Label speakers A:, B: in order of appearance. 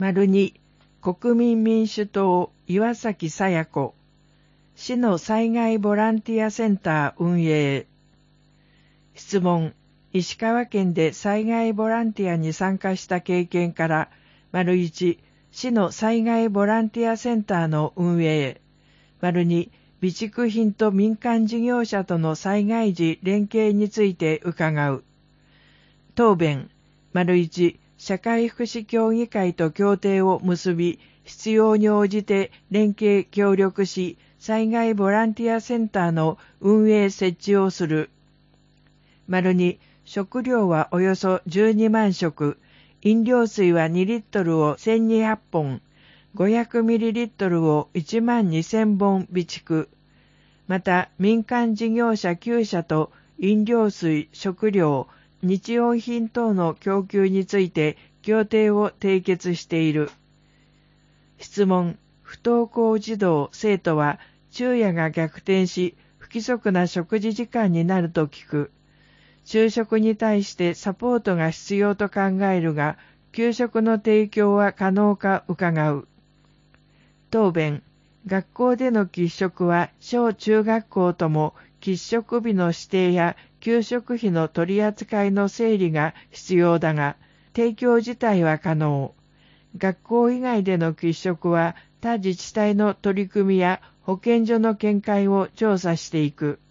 A: 2、国民民主党岩崎さや子、市の災害ボランティアセンター運営。質問、石川県で災害ボランティアに参加した経験から、1、市の災害ボランティアセンターの運営。2、備蓄品と民間事業者との災害時連携について伺う。答弁、1、社会福祉協議会と協定を結び、必要に応じて連携協力し、災害ボランティアセンターの運営設置をする。2、食料はおよそ12万食、飲料水は2リットルを1200本、500ミリリットルを1万2000本備蓄。また、民間事業者9社と飲料水、食料、日用品等の供給について協定を締結している。質問、不登校児童・生徒は昼夜が逆転し、不規則な食事時間になると聞く。昼食に対してサポートが必要と考えるが、給食の提供は可能か伺う。答弁、学校での喫食は小中学校とも喫食日の指定や給食費の取り扱いの整理が必要だが、提供自体は可能。学校以外での喫食は他自治体の取り組みや保健所の見解を調査していく。